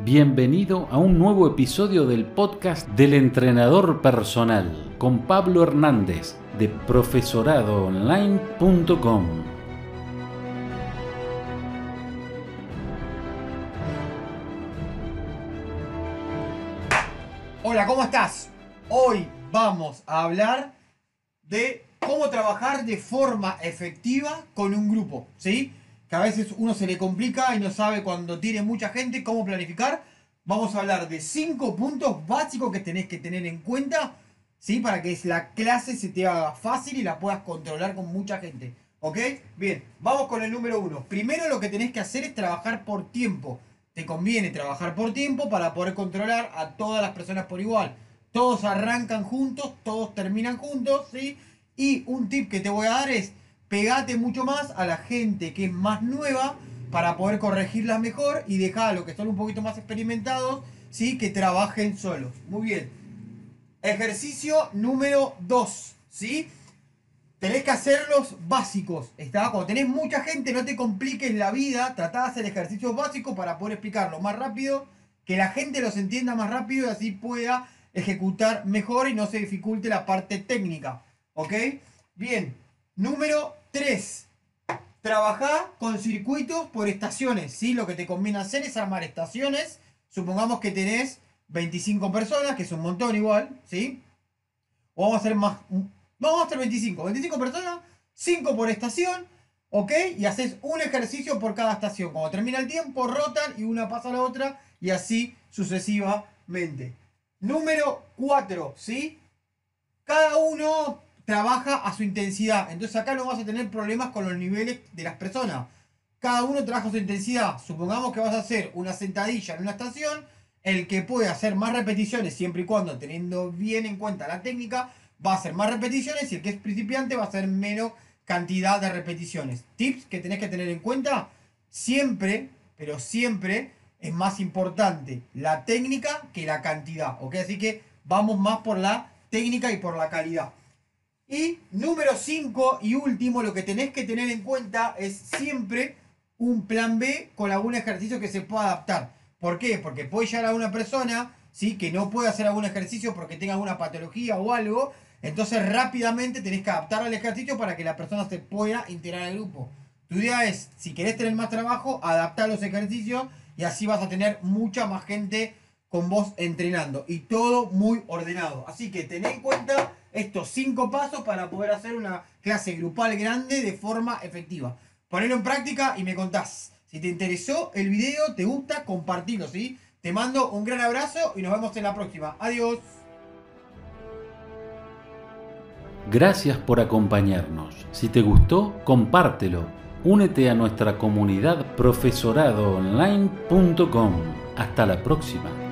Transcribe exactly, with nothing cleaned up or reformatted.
Bienvenido a un nuevo episodio del podcast del entrenador personal con Pablo Hernández de profesorado online punto com. Hola, ¿cómo estás? Hoy vamos a hablar de cómo trabajar de forma efectiva con un grupo, ¿sí? Que a veces uno se le complica y no sabe cuando tiene mucha gente cómo planificar. Vamos a hablar de cinco puntos básicos que tenés que tener en cuenta, ¿sí? Para que la clase se te haga fácil y la puedas controlar con mucha gente, ¿ok? Bien, vamos con el número uno. Primero lo que tenés que hacer es trabajar por tiempo. Te conviene trabajar por tiempo para poder controlar a todas las personas por igual. Todos arrancan juntos, todos terminan juntos, ¿sí? Y un tip que te voy a dar es: pegate mucho más a la gente que es más nueva para poder corregirlas mejor y dejar a los que son un poquito más experimentados, ¿sí? Que trabajen solos. Muy bien. Ejercicio número dos, ¿sí? Tenés que hacer los básicos. ¿Está? Cuando tenés mucha gente, no te compliques la vida. Tratá de hacer ejercicios básicos para poder explicarlo más rápido, que la gente los entienda más rápido y así pueda ejecutar mejor y no se dificulte la parte técnica. ¿Ok? Bien. Número tres. Trabajá con circuitos por estaciones, ¿sí? Lo que te conviene hacer es armar estaciones. Supongamos que tenés veinticinco personas, que es un montón igual, ¿sí? O vamos a hacer más... Vamos a hacer veinticinco. veinticinco personas, cinco por estación, ¿ok? Y haces un ejercicio por cada estación. Cuando termina el tiempo, rotan y una pasa a la otra y así sucesivamente. Número cuatro, ¿sí? Cada uno trabaja a su intensidad. Entonces acá no vas a tener problemas con los niveles de las personas. Cada uno trabaja a su intensidad. Supongamos que vas a hacer una sentadilla en una estación. El que puede hacer más repeticiones, siempre y cuando teniendo bien en cuenta la técnica, va a hacer más repeticiones, y el que es principiante va a hacer menos cantidad de repeticiones. Tips que tenés que tener en cuenta: siempre, pero siempre es más importante la técnica que la cantidad, ¿ok? Así que vamos más por la técnica y por la calidad. Y número cinco y último, lo que tenés que tener en cuenta es siempre un plan B con algún ejercicio que se pueda adaptar. ¿Por qué? Porque puede llegar a una persona, ¿sí?, que no puede hacer algún ejercicio porque tenga alguna patología o algo. Entonces rápidamente tenés que adaptar al ejercicio para que la persona se pueda integrar al grupo. Tu idea es, si querés tener más trabajo, adaptar los ejercicios y así vas a tener mucha más gente con vos entrenando. Y todo muy ordenado. Así que ten en cuenta estos cinco pasos para poder hacer una clase grupal grande de forma efectiva. Ponelo en práctica y me contás. Si te interesó el video, te gusta, compartilo, ¿sí? Te mando un gran abrazo y nos vemos en la próxima. Adiós. Gracias por acompañarnos. Si te gustó, compártelo. Únete a nuestra comunidad profesorado online punto com. Hasta la próxima.